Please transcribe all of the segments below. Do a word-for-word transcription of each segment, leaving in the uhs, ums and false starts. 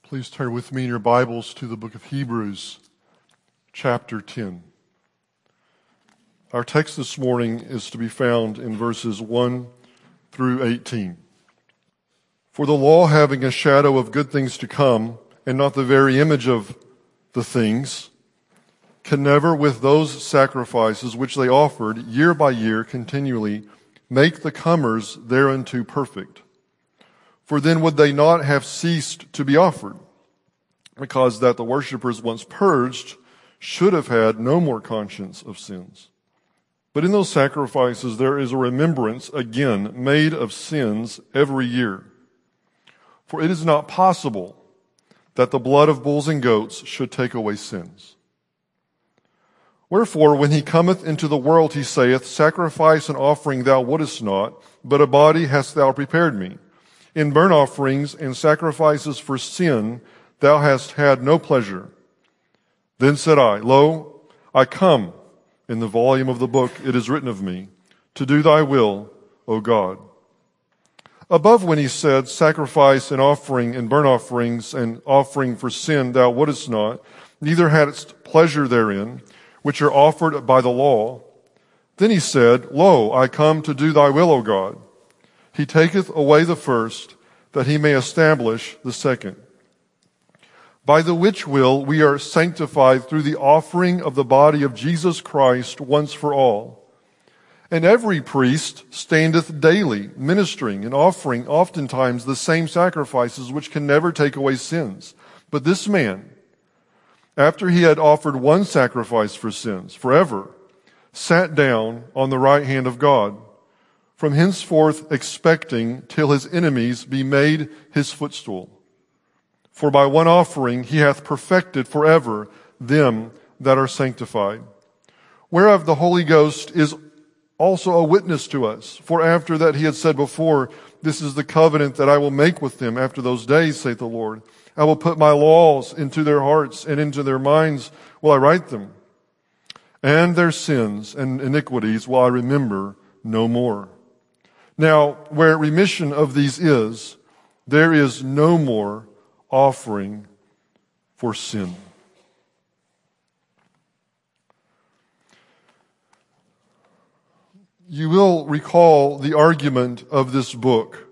Please turn with me in your Bibles to the book of Hebrews, chapter ten. Our text this morning is to be found in verses one through eighteen. For the law, having a shadow of good things to come, and not the very image of the things, can never, with those sacrifices which they offered year by year continually, make the comers thereunto perfect. For then would they not have ceased to be offered, because that the worshippers once purged should have had no more conscience of sins. But in those sacrifices there is a remembrance again made of sins every year. For it is not possible that the blood of bulls and goats should take away sins. Wherefore, when he cometh into the world, he saith, Sacrifice and offering thou wouldest not, but a body hast thou prepared me. In burnt offerings and sacrifices for sin thou hast had no pleasure. Then said I, Lo, I come. In the volume of the book it is written of me, to do thy will, O God. Above when he said, Sacrifice and offering and burnt offerings and offering for sin thou wouldest not, neither hadst pleasure therein, which are offered by the law. Then he said, Lo, I come to do thy will, O God. He taketh away the first, that he may establish the second. By the which will we are sanctified through the offering of the body of Jesus Christ once for all. And every priest standeth daily, ministering and offering oftentimes the same sacrifices which can never take away sins. But this man, after he had offered one sacrifice for sins forever, sat down on the right hand of God, from henceforth expecting till his enemies be made his footstool. For by one offering he hath perfected forever them that are sanctified. Whereof the Holy Ghost is also a witness to us. For after that he had said before, This is the covenant that I will make with them after those days, saith the Lord. I will put my laws into their hearts, and into their minds will I write them. And their sins and iniquities will I remember no more. Now, where remission of these is, there is no more offering for sin. You will recall the argument of this book.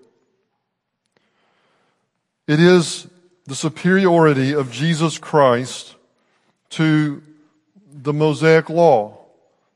It is the superiority of Jesus Christ to the Mosaic law.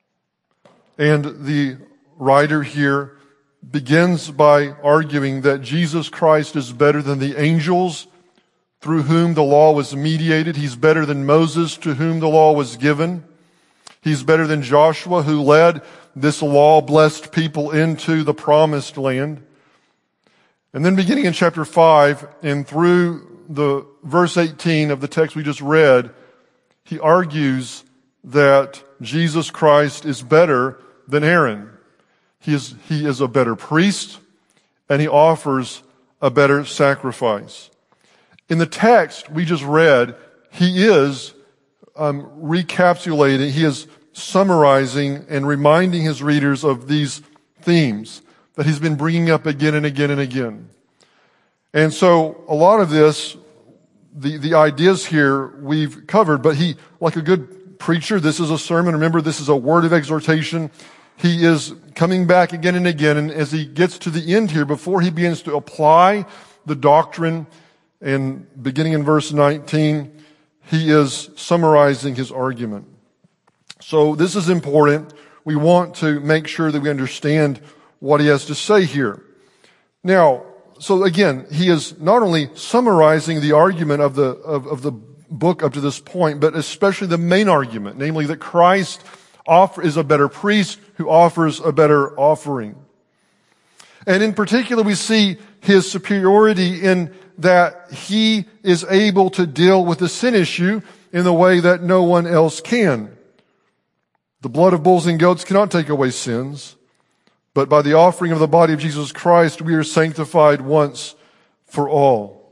And the writer here begins by arguing that Jesus Christ is better than the angels through whom the law was mediated. He's better than Moses, to whom the law was given. He's better than Joshua, who led this law-blessed people into the promised land. And then beginning in chapter five and through the verse eighteen of the text we just read, he argues that Jesus Christ is better than Aaron. He is, he is a better priest, and he offers a better sacrifice. In the text we just read, he is um, recapitulating, he is summarizing and reminding his readers of these themes that he's been bringing up again and again and again. And so a lot of this, the, the ideas here we've covered, but he, like a good preacher, this is a sermon. Remember, this is a word of exhortation. He is coming back again and again, and as he gets to the end here, before he begins to apply the doctrine, and beginning in verse nineteen, he is summarizing his argument. So this is important. We want to make sure that we understand what he has to say here. Now, so again, he is not only summarizing the argument of the of, of the book up to this point, but especially the main argument, namely that Christ offer, is a better priest who offers a better offering. And in particular, we see his superiority in that he is able to deal with the sin issue in the way that no one else can. The blood of bulls and goats cannot take away sins, but by the offering of the body of Jesus Christ, we are sanctified once for all.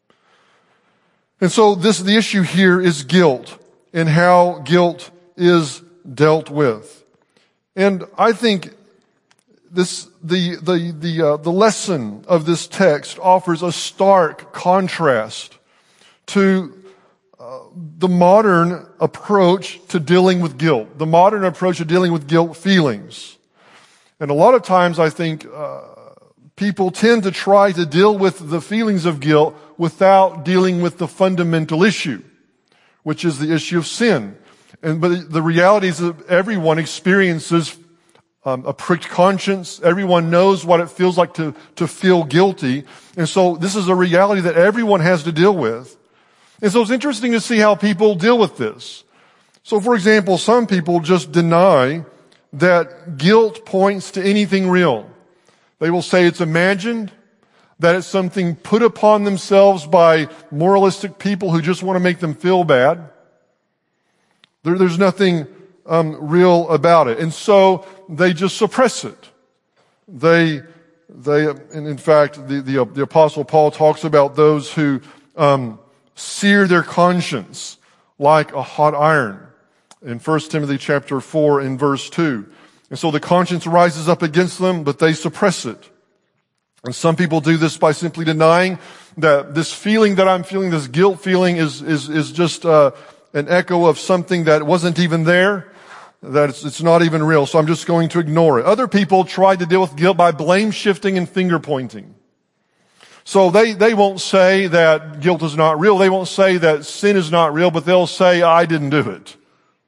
And so this, the issue here is guilt and how guilt is dealt with. And I think this, the, the, the, uh, the lesson of this text offers a stark contrast to uh, the modern approach to dealing with guilt, the modern approach to dealing with guilt feelings. And a lot of times I think uh, people tend to try to deal with the feelings of guilt without dealing with the fundamental issue, which is the issue of sin. And but the reality is that everyone experiences um, a pricked conscience. Everyone knows what it feels like to, to feel guilty. And so this is a reality that everyone has to deal with. And so it's interesting to see how people deal with this. So for example, some people just deny that guilt points to anything real. They will say it's imagined, that it's something put upon themselves by moralistic people who just want to make them feel bad. There, there's nothing um, real about it. And so they just suppress it. They, they, and in fact, the, the, the Apostle Paul talks about those who um, sear their conscience like a hot iron in First Timothy chapter four and verse two. And so the conscience rises up against them, but they suppress it. And some people do this by simply denying that this feeling that I'm feeling, this guilt feeling is, is, is just, uh, an echo of something that wasn't even there, that it's, it's not even real, so I'm just going to ignore it. Other people try to deal with guilt by blame shifting and finger pointing. So they, they won't say that guilt is not real, they won't say that sin is not real, but they'll say, I didn't do it.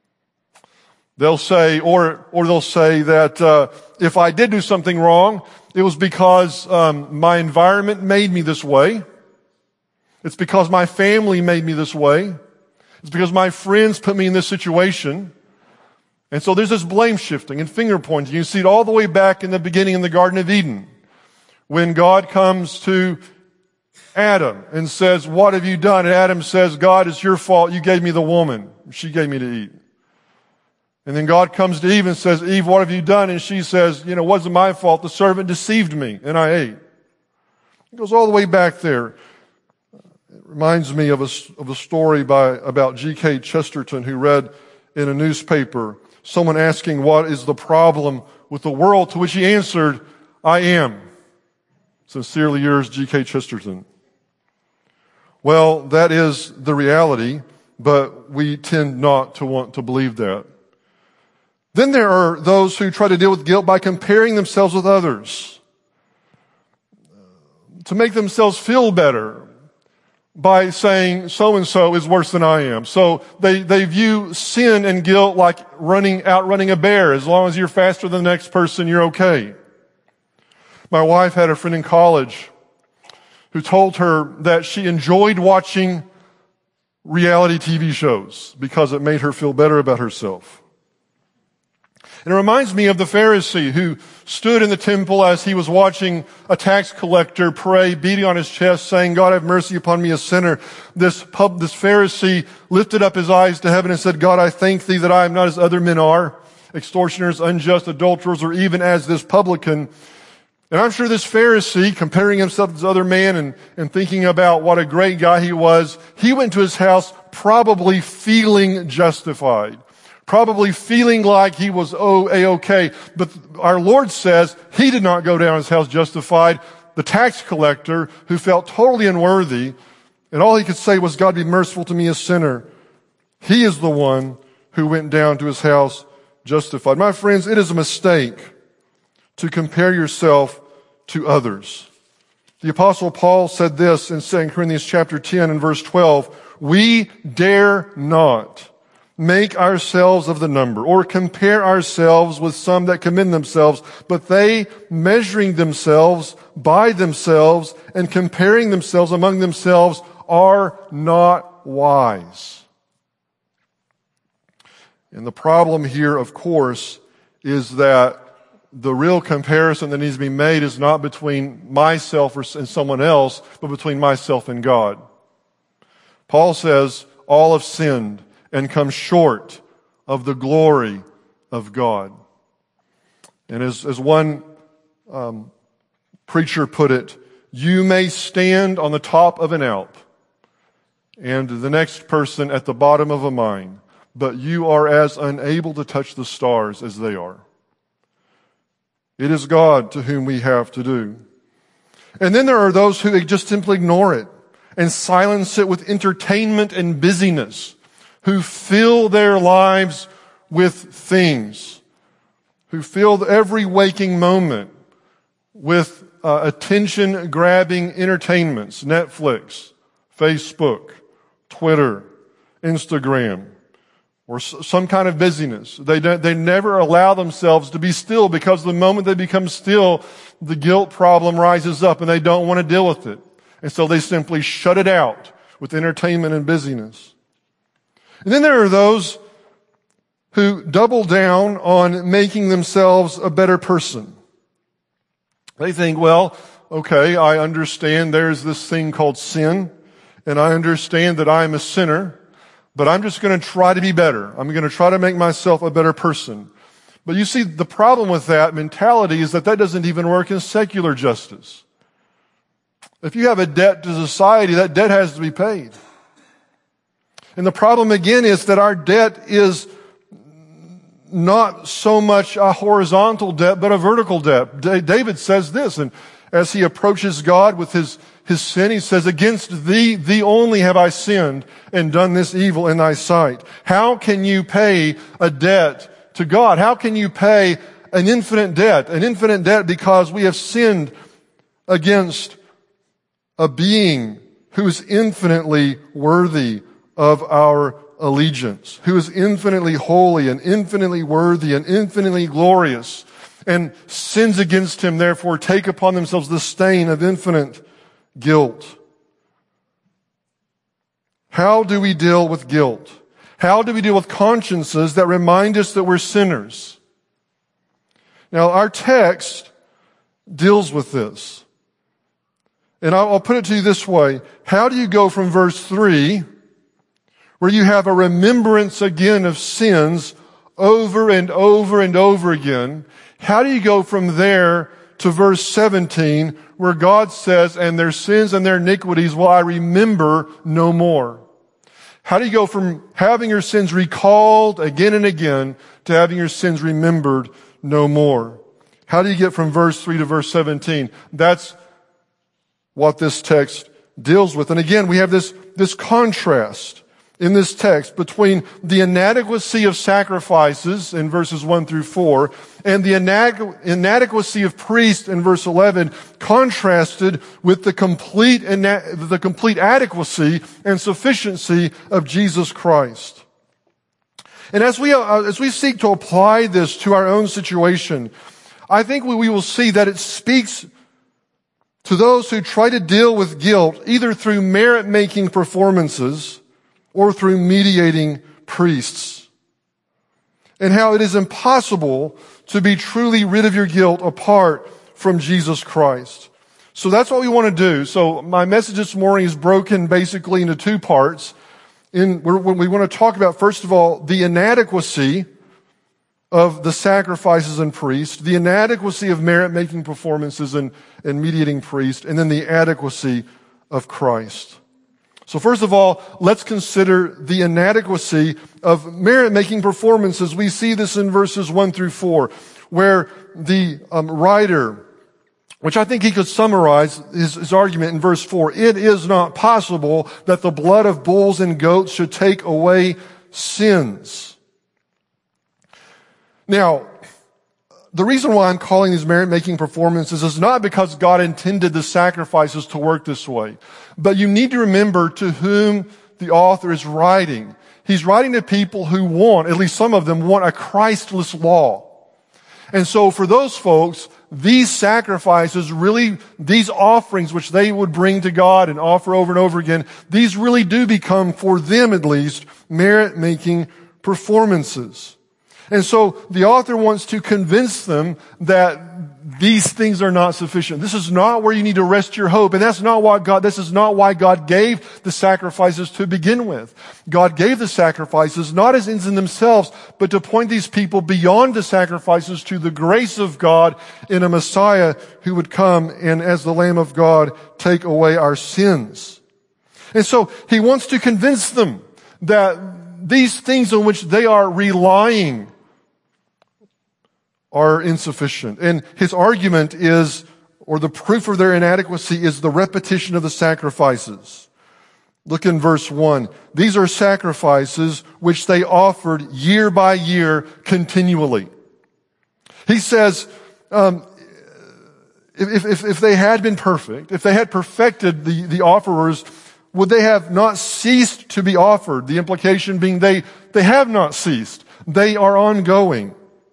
They'll say, or, or they'll say that, uh, if I did do something wrong, it was because, um, my environment made me this way. It's because my family made me this way. It's because my friends put me in this situation. And so there's this blame shifting and finger pointing. You see it all the way back in the beginning in the Garden of Eden. When God comes to Adam and says, what have you done? And Adam says, God, it's your fault. You gave me the woman. She gave me to eat. And then God comes to Eve and says, Eve, what have you done? And she says, you know, it wasn't my fault. The servant deceived me and I ate. It goes all the way back there. It reminds me of a, of a story by, about G K Chesterton, who read in a newspaper someone asking what is the problem with the world, to which he answered, I am. Sincerely yours, G K Chesterton. Well, that is the reality, but we tend not to want to believe that. Then there are those who try to deal with guilt by comparing themselves with others, to make themselves feel better, by saying so-and-so is worse than I am. So they, they view sin and guilt like running, outrunning a bear. As long as you're faster than the next person, you're okay. My wife had a friend in college who told her that she enjoyed watching reality T V shows because it made her feel better about herself. And it reminds me of the Pharisee who stood in the temple as he was watching a tax collector pray, beating on his chest, saying, God, have mercy upon me, a sinner. This pub, this Pharisee lifted up his eyes to heaven and said, God, I thank thee that I am not as other men are, extortioners, unjust, adulterers, or even as this publican. And I'm sure this Pharisee, comparing himself to this other man and, and thinking about what a great guy he was, he went to his house probably feeling justified. Probably feeling like he was oh, A-okay. But our Lord says he did not go down his house justified. The tax collector, who felt totally unworthy, and all he could say was, God, be merciful to me, a sinner. He is the one who went down to his house justified. My friends, it is a mistake to compare yourself to others. The Apostle Paul said this in Second Corinthians chapter ten and verse twelve, we dare not make ourselves of the number, or compare ourselves with some that commend themselves, but they, measuring themselves by themselves and comparing themselves among themselves, are not wise. And the problem here, of course, is that the real comparison that needs to be made is not between myself and someone else, but between myself and God. Paul says, all have sinned and come short of the glory of God. And as, as one um, preacher put it, you may stand on the top of an Alp and the next person at the bottom of a mine, but you are as unable to touch the stars as they are. It is God to whom we have to do. And then there are those who just simply ignore it. and silence it with entertainment and busyness, who fill their lives with things, who fill every waking moment with uh, attention-grabbing entertainments, Netflix, Facebook, Twitter, Instagram, or s- some kind of busyness. They don't, they never allow themselves to be still, because the moment they become still, the guilt problem rises up and they don't want to deal with it. And so they simply shut it out with entertainment and busyness. And then there are those who double down on making themselves a better person. They think, well, okay, I understand there's this thing called sin, and I understand that I'm a sinner, but I'm just going to try to be better. I'm going to try to make myself a better person. But you see, the problem with that mentality is that that doesn't even work in secular justice. If you have a debt to society, that debt has to be paid. And the problem again is that our debt is not so much a horizontal debt, but a vertical debt. David says this, and as he approaches God with his, his sin, he says, against thee, thee only have I sinned and done this evil in thy sight. How can you pay a debt to God? How can you pay an infinite debt? An infinite debt because we have sinned against a being who is infinitely worthy of our allegiance, who is infinitely holy and infinitely worthy and infinitely glorious, and sins against him therefore take upon themselves the stain of infinite guilt. How do we deal with guilt? How do we deal with consciences that remind us that we're sinners? Now, our text deals with this. And I'll put it to you this way. How do you go from verse three, where you have a remembrance again of sins over and over and over again? How do you go from there to verse seventeen, where God says, and their sins and their iniquities will I remember no more? How do you go from having your sins recalled again and again to having your sins remembered no more? How do you get from verse three to verse seventeen? That's what this text deals with. And again, we have this, this contrast in this text between the inadequacy of sacrifices in verses one through four and the inadequacy of priests in verse eleven, contrasted with the complete, the complete adequacy and sufficiency of Jesus Christ. And as we, as we seek to apply this to our own situation, I think we, we will see that it speaks to those who try to deal with guilt either through merit-making performances or through mediating priests, and how it is impossible to be truly rid of your guilt apart from Jesus Christ. So that's what we want to do. So my message this morning is broken basically into two parts. In when we want to talk about, first of all, the inadequacy of the sacrifices and priests, the inadequacy of merit-making performances and, and mediating priests, and then the adequacy of Christ. So first of all, let's consider the inadequacy of merit-making performances. We see this in verses one through four, where the um, writer, which I think he could summarize his, his argument in verse four, it is not possible that the blood of bulls and goats should take away sins. Now, the reason why I'm calling these merit-making performances is not because God intended the sacrifices to work this way. But you need to remember to whom the author is writing. He's writing to people who want, at least some of them, want a Christless law. And so for those folks, these sacrifices really, these offerings which they would bring to God and offer over and over again, these really do become, for them at least, merit-making performances. And so the author wants to convince them that these things are not sufficient. This is not where you need to rest your hope. And that's not what God, this is not why God gave the sacrifices to begin with. God gave the sacrifices not as ends in themselves, but to point these people beyond the sacrifices to the grace of God in a Messiah who would come and as the Lamb of God take away our sins. And so he wants to convince them that these things on which they are relying are insufficient. And his argument is, or the proof of their inadequacy is the repetition of the sacrifices. Look in verse one. These are sacrifices which they offered year by year continually. He says, um, if, if, if they had been perfect, if they had perfected the, the offerers, would they have not ceased to be offered? The implication being they, they have not ceased. They are ongoing.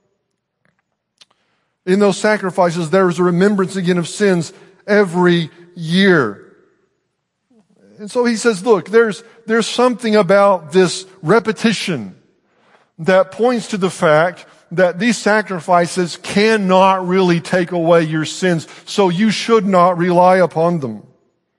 In those sacrifices, there is a remembrance again of sins every year. And so he says, look, there's, there's something about this repetition that points to the fact that these sacrifices cannot really take away your sins, so you should not rely upon them.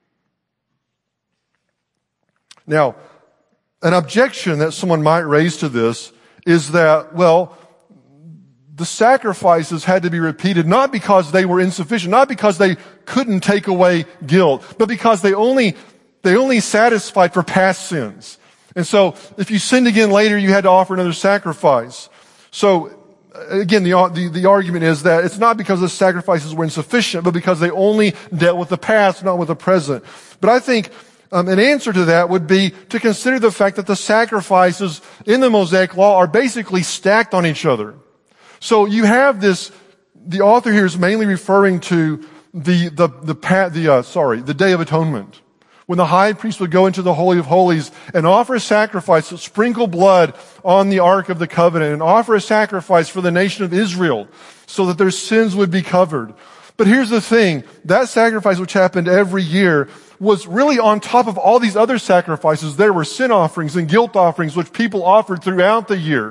Now, an objection that someone might raise to this is that, well, the sacrifices had to be repeated not because they were insufficient, not because they couldn't take away guilt, but because they only They only satisfied for past sins. And so, if you sinned again later, you had to offer another sacrifice. So, again, the, the, the argument is that it's not because the sacrifices were insufficient, but because they only dealt with the past, not with the present. But I think um, an answer to that would be to consider the fact that the sacrifices in the Mosaic Law are basically stacked on each other. So you have this, the author here is mainly referring to the, the, the, the, the uh, sorry, the Day of Atonement, when the high priest would go into the Holy of Holies and offer a sacrifice, sprinkle blood on the Ark of the Covenant, and offer a sacrifice for the nation of Israel so that their sins would be covered. But here's the thing, that sacrifice which happened every year was really on top of all these other sacrifices. There were sin offerings and guilt offerings which people offered throughout the year.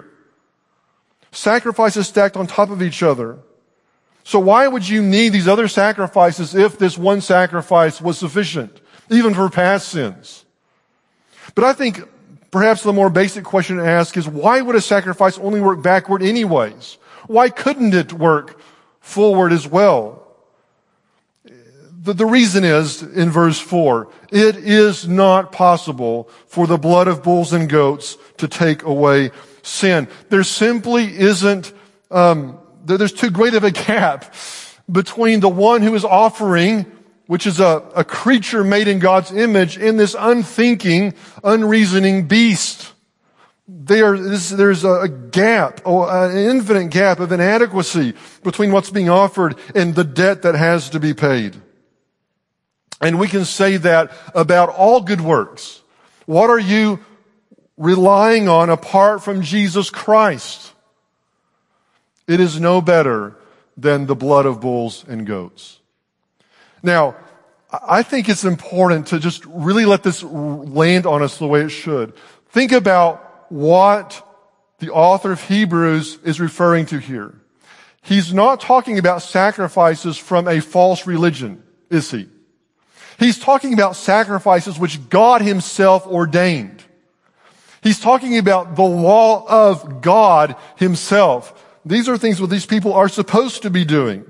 Sacrifices stacked on top of each other. So why would you need these other sacrifices if this one sacrifice was sufficient, even for past sins? But I think perhaps the more basic question to ask is, why would a sacrifice only work backward anyways? Why couldn't it work forward as well? The, the reason is, in verse four, it is not possible for the blood of bulls and goats to take away sin. There simply isn't, um, there's too great of a gap between the one who is offering, which is a, a creature made in God's image, in this unthinking, unreasoning beast. There, this, there's a gap, an infinite gap of inadequacy between what's being offered and the debt that has to be paid. And we can say that about all good works. What are you relying on apart from Jesus Christ? It is no better than the blood of bulls and goats. Now, I think it's important to just really let this land on us the way it should. Think about what the author of Hebrews is referring to here. He's not talking about sacrifices from a false religion, is he? He's talking about sacrifices which God himself ordained. He's talking about the law of God himself. These are things that these people are supposed to be doing.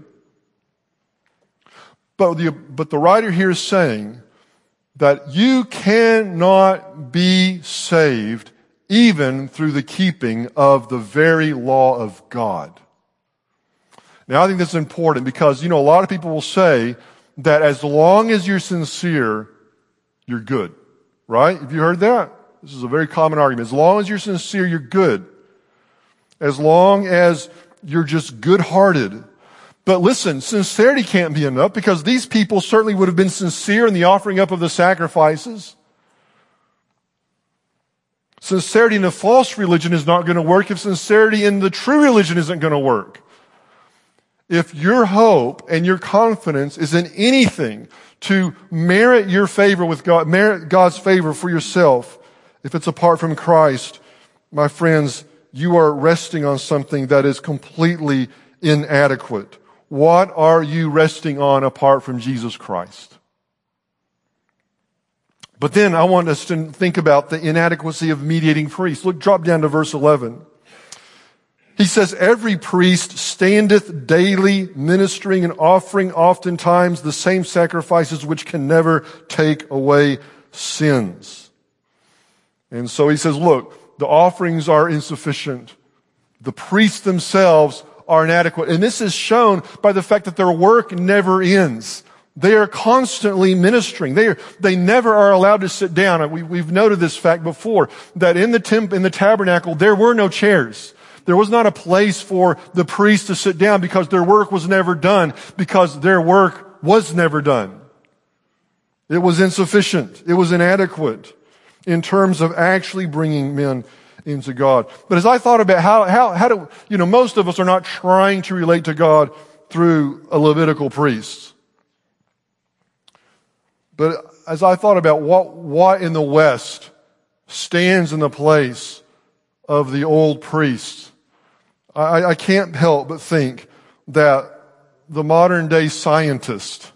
But the, but the writer here is saying that you cannot be saved even through the keeping of the very law of God. Now, I think that's important because, you know, a lot of people will say that as long as you're sincere, you're good. Right? Have you heard that? This is a very common argument. As long as you're sincere, you're good. As long as you're just good-hearted. But listen, sincerity can't be enough because these people certainly would have been sincere in the offering up of the sacrifices. Sincerity in a false religion is not going to work if sincerity in the true religion isn't going to work. If your hope and your confidence is in anything to merit your favor with God, merit God's favor for yourself, if it's apart from Christ, my friends, you are resting on something that is completely inadequate. What are you resting on apart from Jesus Christ? But then I want us to think about the inadequacy of mediating priests. Look, drop down to verse eleven. He says, every priest standeth daily ministering and offering oftentimes the same sacrifices which can never take away sins. And so he says, look, the offerings are insufficient. The priests themselves are inadequate. And this is shown by the fact that their work never ends. They are constantly ministering. They are, they never are allowed to sit down. We, we've noted this fact before, that in the temp, in the tabernacle, there were no chairs. There was not a place for the priests to sit down because their work was never done, because their work was never done. It was insufficient. It was inadequate in terms of actually bringing men into God. But as I thought about how, how, how do, you know, most of us are not trying to relate to God through a Levitical priest. But as I thought about what, what in the West stands in the place of the old priests, I, I can't help but think that the modern day scientist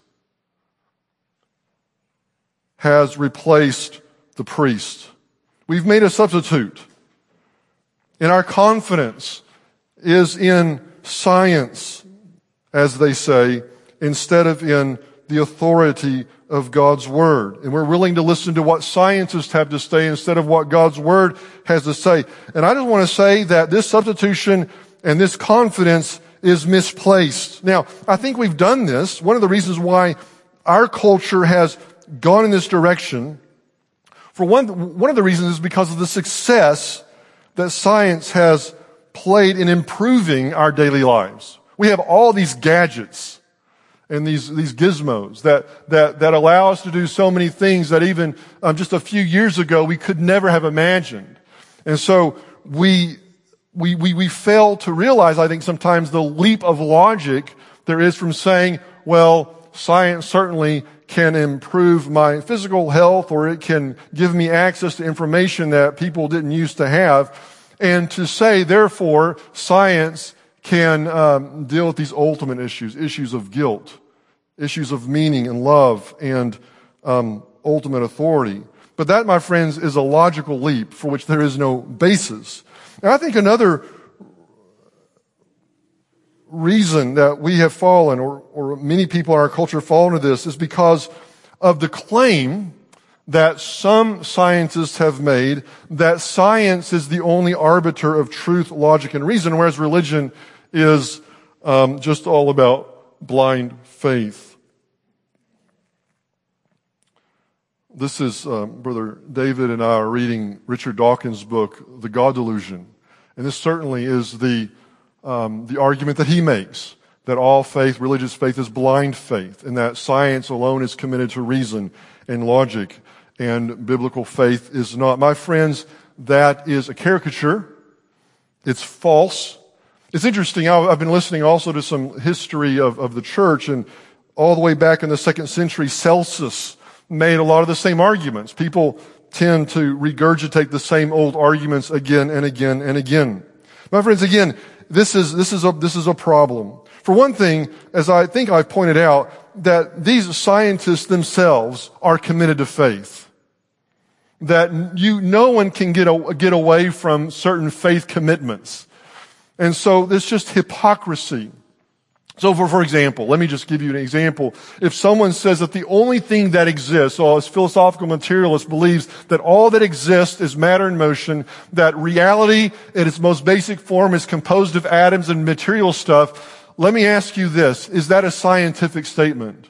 has replaced the priest. We've made a substitute. And our confidence is in science, as they say, instead of in the authority of God's Word. And we're willing to listen to what scientists have to say instead of what God's Word has to say. And I just want to say that this substitution and this confidence is misplaced. Now, I think we've done this. One of the reasons why our culture has gone in this direction, for one, one of the reasons is because of the success that science has played in improving our daily lives. We have all these gadgets and these, these gizmos that, that, that allow us to do so many things that even um, just a few years ago we could never have imagined. And so we, we, we, we fail to realize, I think, sometimes the leap of logic there is from saying, well, science certainly can improve my physical health, or it can give me access to information that people didn't used to have, and to say, therefore, science can um, deal with these ultimate issues, issues of guilt, issues of meaning and love, and um, ultimate authority. But that, my friends, is a logical leap for which there is no basis. And I think another reason that we have fallen, or, or many people in our culture fall into this, is because of the claim that some scientists have made that science is the only arbiter of truth, logic, and reason, whereas religion is um, just all about blind faith. This is, um, Brother David and I are reading Richard Dawkins' book, The God Delusion. And this certainly is the Um, the argument that he makes, that all faith, religious faith, is blind faith, and that science alone is committed to reason and logic, and biblical faith is not. My friends, that is a caricature. It's false. It's interesting. I've been listening also to some history of, of the church, and all the way back in the second century, Celsus made a lot of the same arguments. People tend to regurgitate the same old arguments again and again and again. My friends, again, This is, this is a, this is a problem. For one thing, as I think I've pointed out, that these scientists themselves are committed to faith. That you, no one can get, a, get away from certain faith commitments. And so it's just hypocrisy. So for, for example, let me just give you an example. If someone says that the only thing that exists, or as philosophical materialist believes that all that exists is matter in motion, that reality in its most basic form is composed of atoms and material stuff, let me ask you this, is that a scientific statement?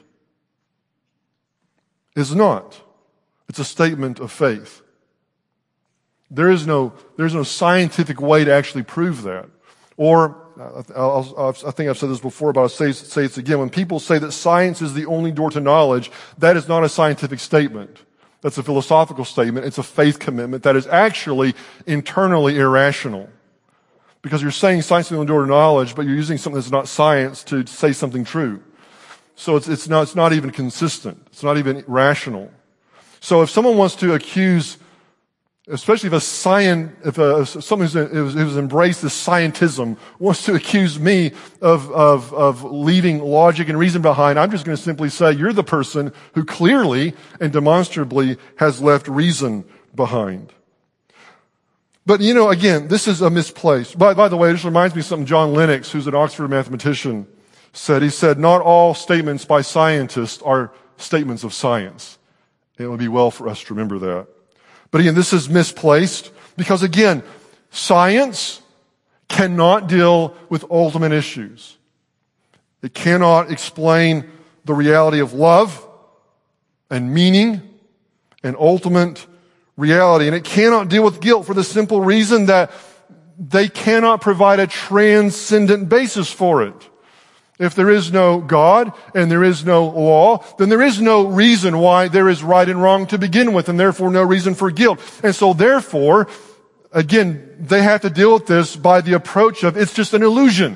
It's not. It's a statement of faith. There is no, there's no scientific way to actually prove that. Or I'll, I'll, I think I've said this before, but I'll say, say it again. When people say that science is the only door to knowledge, that is not a scientific statement. That's a philosophical statement. It's a faith commitment that is actually internally irrational. Because you're saying science is the only door to knowledge, but you're using something that's not science to say something true. So it's, it's not, it's not even consistent. It's not even rational. So if someone wants to accuse, especially if a science, if a, someone who's, who's embraced this scientism wants to accuse me of, of, of leaving logic and reason behind, I'm just going to simply say, you're the person who clearly and demonstrably has left reason behind. But, you know, again, this is a misplaced. By, by the way, this reminds me of something John Lennox, who's an Oxford mathematician, said. He said, not all statements by scientists are statements of science. It would be well for us to remember that. But again, this is misplaced because, again, science cannot deal with ultimate issues. It cannot explain the reality of love and meaning and ultimate reality. And it cannot deal with guilt for the simple reason that they cannot provide a transcendent basis for it. If there is no God and there is no law, then there is no reason why there is right and wrong to begin with, and therefore no reason for guilt. And so therefore, again, they have to deal with this by the approach of it's just an illusion.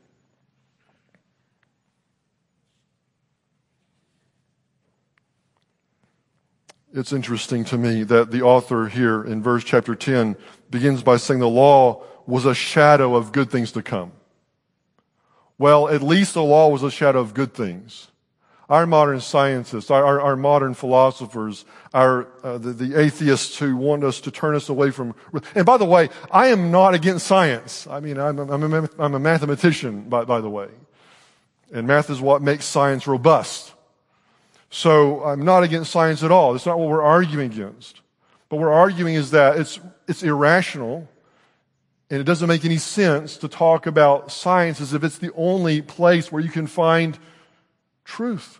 It's interesting to me that the author here in verse chapter ten begins by saying the law was a shadow of good things to come. Well, at least the law was a shadow of good things. Our modern scientists, our, our, our modern philosophers, our uh, the, the atheists who want us to turn us away from... And by the way, I am not against science. I mean, I'm, I'm, a, I'm a mathematician, by, by the way. And math is what makes science robust. So I'm not against science at all. That's not what we're arguing against. What we're arguing is that it's it's irrational, and it doesn't make any sense to talk about science as if it's the only place where you can find truth.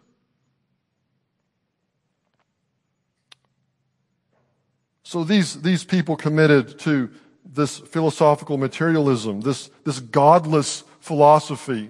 So these, these people committed to this philosophical materialism, this, this godless philosophy.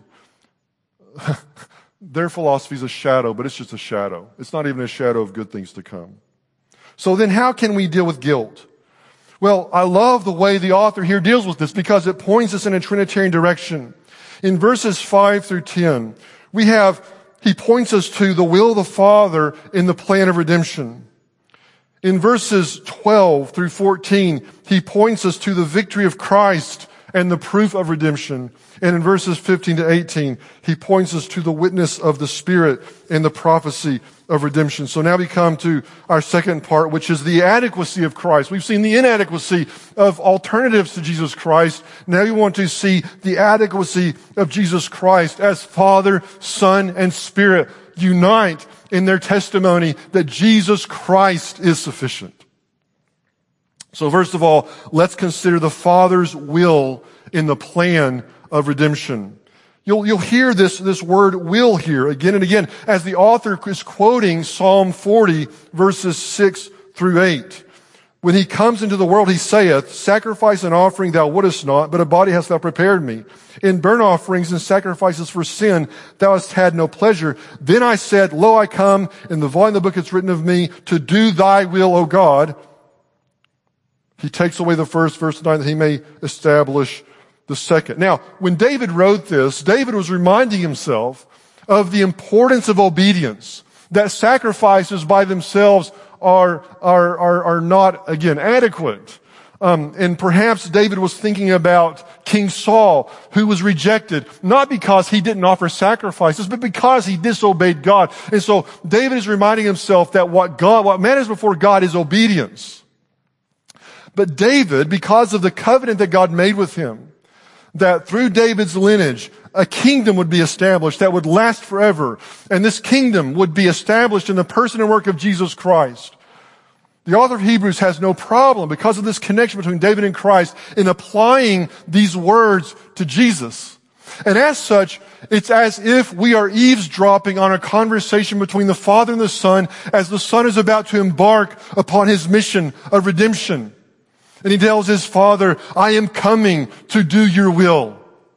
Their philosophy is a shadow, but it's just a shadow. It's not even a shadow of good things to come. So then how can we deal with guilt? Well, I love the way the author here deals with this because it points us in a Trinitarian direction. In verses five through ten, we have, he points us to the will of the Father in the plan of redemption. In verses twelve through fourteen, he points us to the victory of Christ and the proof of redemption. And in verses fifteen to eighteen, he points us to the witness of the Spirit and the prophecy of redemption. So now we come to our second part, which is the adequacy of Christ. We've seen the inadequacy of alternatives to Jesus Christ. Now we want to see the adequacy of Jesus Christ as Father, Son, and Spirit unite in their testimony that Jesus Christ is sufficient. So first of all, let's consider the Father's will in the plan of redemption. You'll, you'll hear this, this word will here again and again as the author is quoting Psalm forty verses six through eight. When he comes into the world, he saith, sacrifice and offering thou wouldest not, but a body hast thou prepared me. In burnt offerings and sacrifices for sin thou hast had no pleasure. Then I said, lo, I come, in the volume of the book it's written of me, to do thy will, O God. He takes away the first, verse nine, that he may establish the second. Now, when David wrote this, David was reminding himself of the importance of obedience, that sacrifices by themselves are, are, are, are not, again, adequate. Um, and perhaps David was thinking about King Saul, who was rejected, not because he didn't offer sacrifices, but because he disobeyed God. And so David is reminding himself that what God, what matters before God is obedience. But David, because of the covenant that God made with him, that through David's lineage, a kingdom would be established that would last forever. And this kingdom would be established in the person and work of Jesus Christ. The author of Hebrews has no problem, because of this connection between David and Christ, in applying these words to Jesus. And as such, it's as if we are eavesdropping on a conversation between the Father and the Son as the Son is about to embark upon his mission of redemption. And he tells his Father, I am coming to do your will.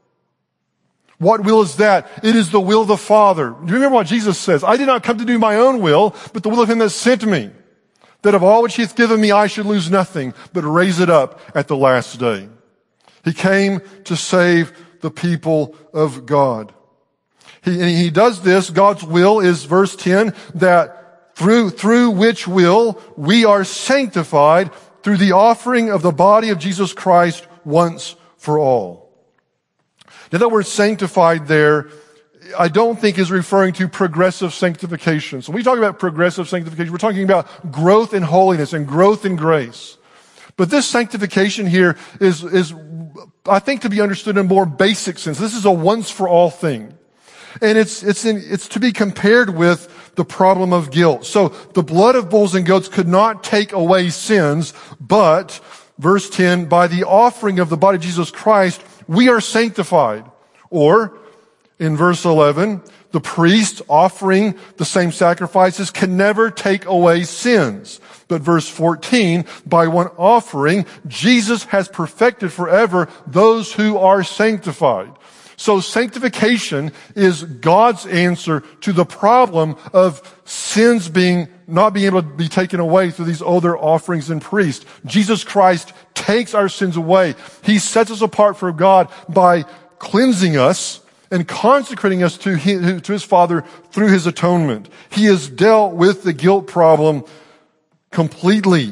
What will is that? It is the will of the Father. Do you remember what Jesus says? I did not come to do my own will, but the will of him that sent me. That of all which he hath given me, I should lose nothing, but raise it up at the last day. He came to save the people of God. He, and he does this. God's will is, verse ten, that through, through which will we are sanctified through the offering of the body of Jesus Christ once for all. Now that word sanctified there, I don't think is referring to progressive sanctification. So when we talk about progressive sanctification, we're talking about growth in holiness and growth in grace. But this sanctification here is, is, I think, to be understood in a more basic sense. This is a once for all thing. And it's, it's in, it's to be compared with the problem of guilt. So the blood of bulls and goats could not take away sins, but, verse ten, by the offering of the body of Jesus Christ, we are sanctified. Or, in verse eleven, The priest offering the same sacrifices can never take away sins. But verse fourteen, by one offering, Jesus has perfected forever those who are sanctified. So sanctification is God's answer to the problem of sins being, not being able to be taken away through these other offerings and priests. Jesus Christ takes our sins away. He sets us apart for God by cleansing us and consecrating us to his, to his Father through his atonement. He has dealt with the guilt problem completely.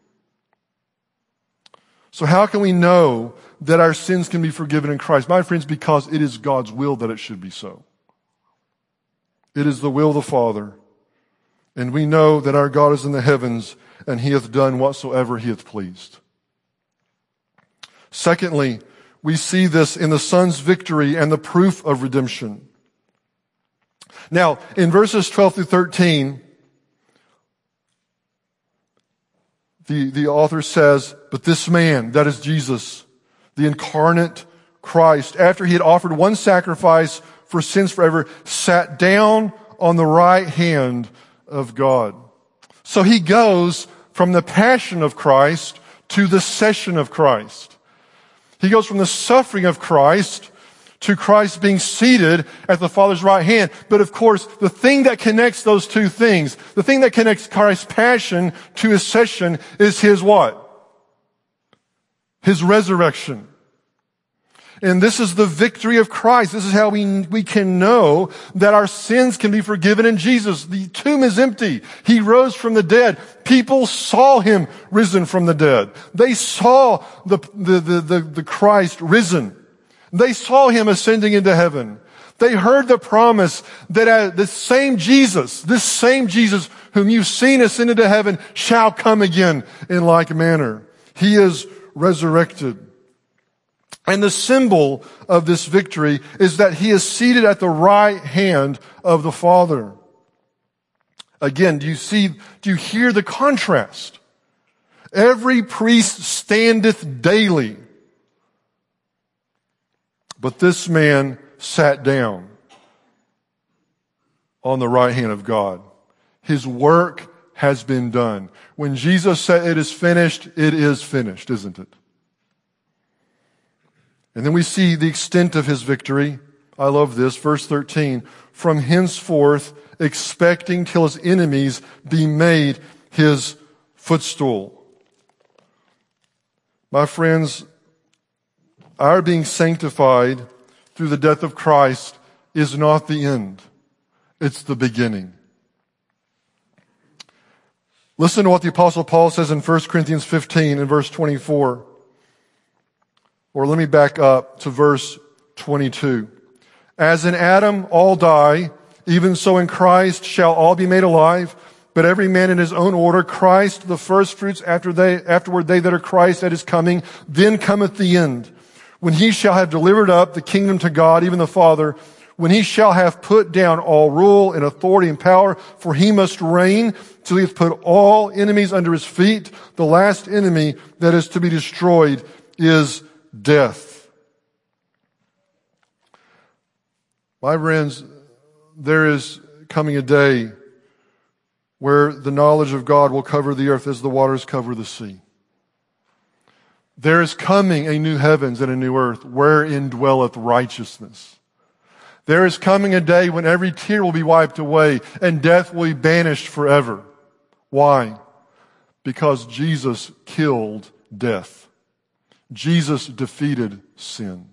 So how can we know that our sins can be forgiven in Christ? My friends, because it is God's will that it should be so. It is the will of the Father. And we know that our God is in the heavens, and he hath done whatsoever he hath pleased. Secondly, we see this in the Son's victory and the proof of redemption. Now, in verses twelve through thirteen, the, the author says, but this man, that is Jesus, the incarnate Christ, after he had offered one sacrifice for sins forever, sat down on the right hand of God. So he goes from the passion of Christ to the session of Christ. He goes from the suffering of Christ to Christ being seated at the Father's right hand. But of course, the thing that connects those two things, the thing that connects Christ's passion to his session is his what? His resurrection. And this is the victory of Christ. This is how we, we can know that our sins can be forgiven in Jesus. The tomb is empty. He rose from the dead. People saw him risen from the dead. They saw the, the, the, the, the Christ risen. They saw him ascending into heaven. They heard the promise that uh, the same Jesus, this same Jesus whom you've seen ascend into heaven shall come again in like manner. He is resurrected. And the symbol of this victory is that he is seated at the right hand of the Father. Again, do you see, do you hear the contrast? Every priest standeth daily, but this man sat down on the right hand of God. His work has been done. When Jesus said it is finished, it is finished, isn't it? And then we see the extent of his victory. I love this. Verse thirteen. From henceforth, expecting till his enemies be made his footstool. My friends, our being sanctified through the death of Christ is not the end. It's the beginning. Listen to what the Apostle Paul says in First Corinthians fifteen and verse twenty-four. Or let me back up to verse twenty-two. As in Adam all die, even so in Christ shall all be made alive, but every man in his own order, Christ the firstfruits, after they, afterward they that are Christ at his coming, then cometh the end, when he shall have delivered up the kingdom to God, even the Father, when he shall have put down all rule and authority and power, for he must reign till he hath put all enemies under his feet. The last enemy that is to be destroyed is death. My friends, there is coming a day where the knowledge of God will cover the earth as the waters cover the sea. There is coming a new heavens and a new earth wherein dwelleth righteousness. There is coming a day when every tear will be wiped away and death will be banished forever. Why? Because Jesus killed death. Jesus defeated sin.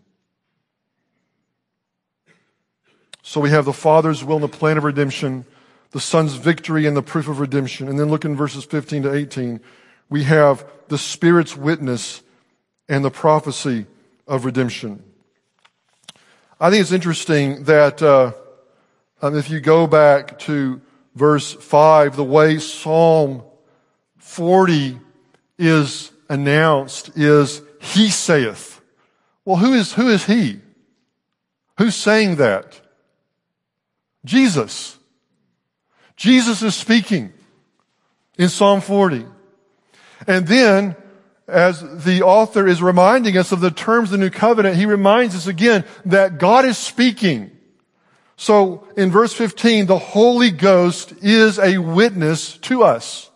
So we have the Father's will and the plan of redemption, the Son's victory and the proof of redemption. And then look in verses fifteen to eighteen. We have the Spirit's witness and the prophecy of redemption. I think it's interesting that uh, um, if you go back to verse five, the way Psalm forty is announced is, he saith. Well, who is, who is he? Who's saying that? Jesus. Jesus is speaking in Psalm forty. And then, as the author is reminding us of the terms of the new covenant, he reminds us again that God is speaking. So in verse fifteen, the Holy Ghost is a witness to us.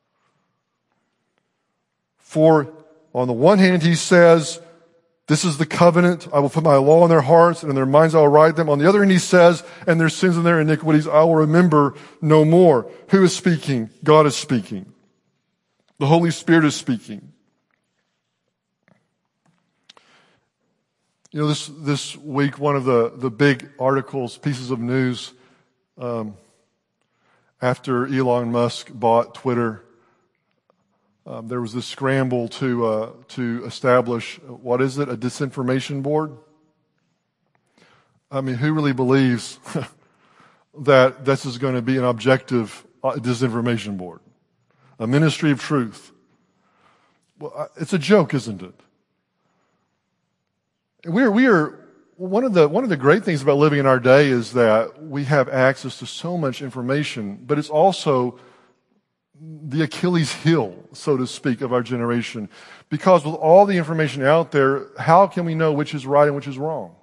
For on the one hand, he says, this is the covenant. I will put my law in their hearts, and in their minds I will write them. On the other hand, he says, and their sins and their iniquities I will remember no more. Who is speaking? God is speaking. The Holy Spirit is speaking. You know, this this week, one of the, the big articles, pieces of news, um, after Elon Musk bought Twitter, um, there was this scramble to uh, to establish, what is it, a disinformation board? I mean, who really believes that this is going to be an objective uh, disinformation board? A ministry of truth. Well, it's a joke, isn't it? We are, we are, one of the, one of the great things about living in our day is that we have access to so much information, but it's also the Achilles heel, so to speak, of our generation. Because with all the information out there, how can we know which is right and which is wrong?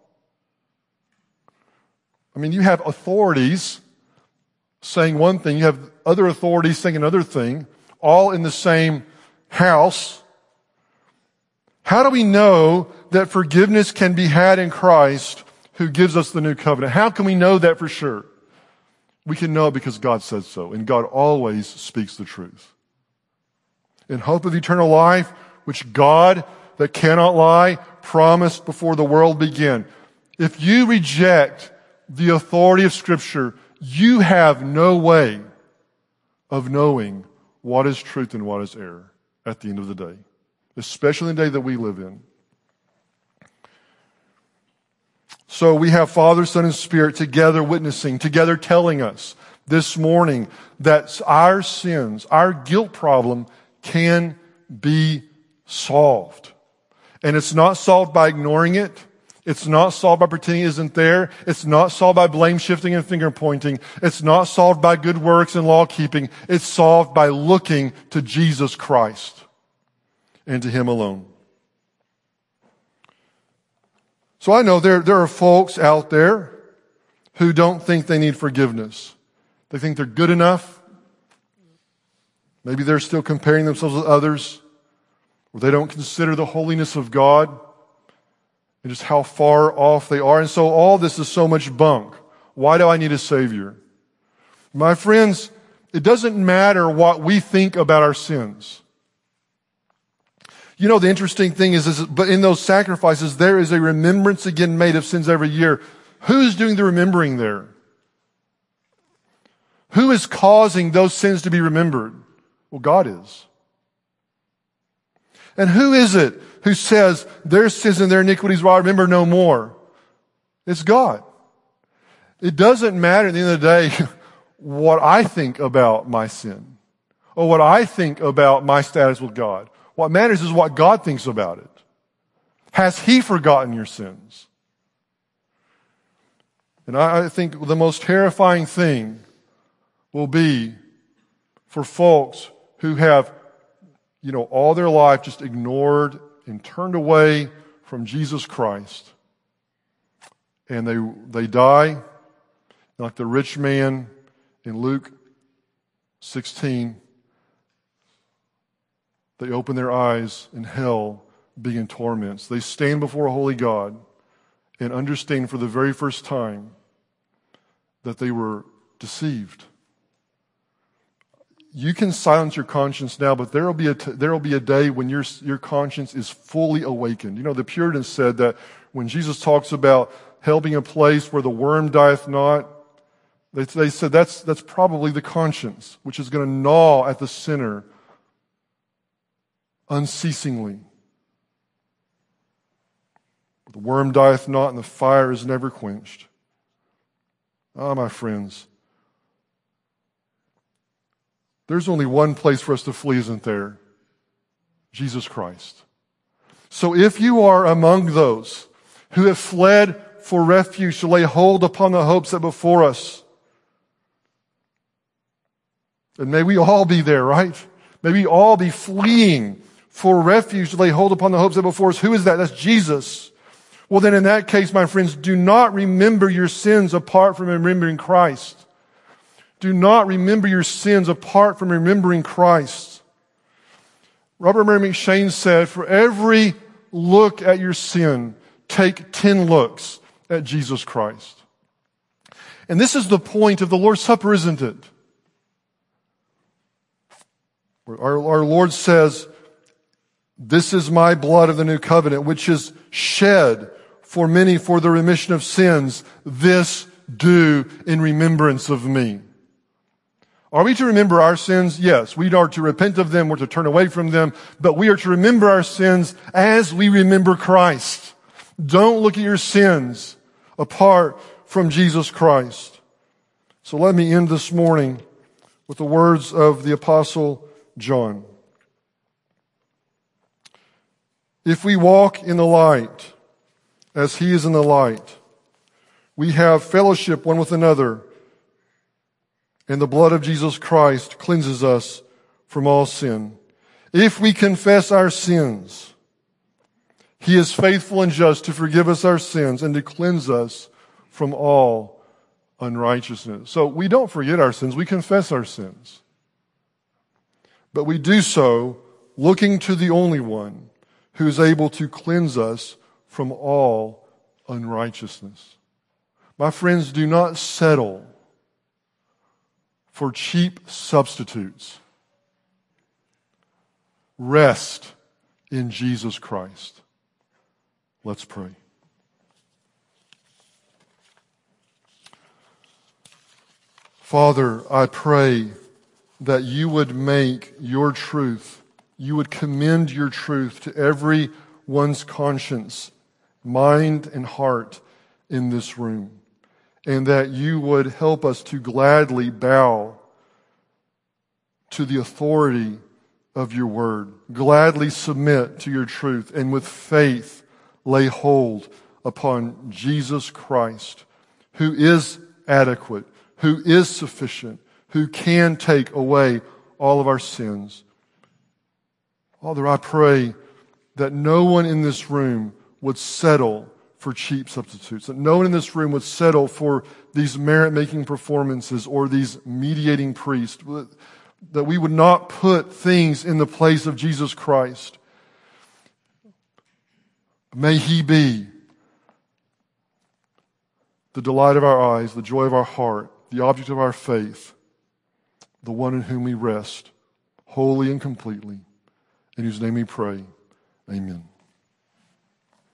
I mean, you have authorities saying one thing, you have other authorities saying another thing, all in the same house. How do we know that forgiveness can be had in Christ who gives us the new covenant? How can we know that for sure? We can know it because God says so, and God always speaks the truth. In hope of eternal life, which God, that cannot lie, promised before the world began. If you reject the authority of Scripture, you have no way of knowing what is truth and what is error at the end of the day, especially in the day that we live in. So we have Father, Son, and Spirit together witnessing, together telling us this morning that our sins, our guilt problem can be solved. And it's not solved by ignoring it. It's not solved by pretending it isn't there. It's not solved by blame shifting and finger pointing. It's not solved by good works and law keeping. It's solved by looking to Jesus Christ and to Him alone. So I know there, there are folks out there who don't think they need forgiveness. They think they're good enough. Maybe they're still comparing themselves with others, or they don't consider the holiness of God and just how far off they are. And so all this is so much bunk. Why do I need a Savior? My friends, it doesn't matter what we think about our sins. You know, the interesting thing is, is, but in those sacrifices, there is a remembrance again made of sins every year. Who's doing the remembering there? Who is causing those sins to be remembered? Well, God is. And who is it who says, their sins and their iniquities will I remember no more? It's God. It doesn't matter at the end of the day what I think about my sin or what I think about my status with God. What matters is what God thinks about it. Has He forgotten your sins? And I think the most terrifying thing will be for folks who have, you know, all their life just ignored and turned away from Jesus Christ. And they, they die like the rich man in Luke sixteen. They open their eyes in hell, being in torments. They stand before a holy God and understand for the very first time that they were deceived. You can silence your conscience now, but there will be a t- there will be a day when your your conscience is fully awakened. You know, the Puritans said that when Jesus talks about hell being a place where the worm dieth not, they, they said that's that's probably the conscience, which is going to gnaw at the sinner unceasingly. The worm dieth not, and the fire is never quenched. Ah, my friends, there's only one place for us to flee, isn't there? Jesus Christ. So if you are among those who have fled for refuge to lay hold upon the hopes that before us, and may we all be there, right? May we all be fleeing for refuge to lay hold upon the hopes that before us. Who is that? That's Jesus. Well, then in that case, my friends, do not remember your sins apart from remembering Christ. Do not remember your sins apart from remembering Christ. Robert Murray McShane said, for every look at your sin, take ten looks at Jesus Christ. And this is the point of the Lord's Supper, isn't it? Our, our Lord says, this is my blood of the new covenant, which is shed for many for the remission of sins. This do in remembrance of me. Are we to remember our sins? Yes. We are to repent of them. We're to turn away from them. But we are to remember our sins as we remember Christ. Don't look at your sins apart from Jesus Christ. So let me end this morning with the words of the Apostle John. If we walk in the light, as he is in the light, we have fellowship one with another, and the blood of Jesus Christ cleanses us from all sin. If we confess our sins, he is faithful and just to forgive us our sins and to cleanse us from all unrighteousness. So we don't forget our sins, we confess our sins. But we do so looking to the only one who is able to cleanse us from all unrighteousness. My friends, do not settle for cheap substitutes. Rest in Jesus Christ. Let's pray. Father, I pray that you would make your truth, you would commend your truth to everyone's conscience, mind, and heart in this room, and that you would help us to gladly bow to the authority of your word, gladly submit to your truth, and with faith lay hold upon Jesus Christ, who is adequate, who is sufficient, who can take away all of our sins. Father, I pray that no one in this room would settle for cheap substitutes, that no one in this room would settle for these merit-making performances or these mediating priests, that we would not put things in the place of Jesus Christ. May he be the delight of our eyes, the joy of our heart, the object of our faith, the one in whom we rest wholly and completely, in whose name we pray. Amen.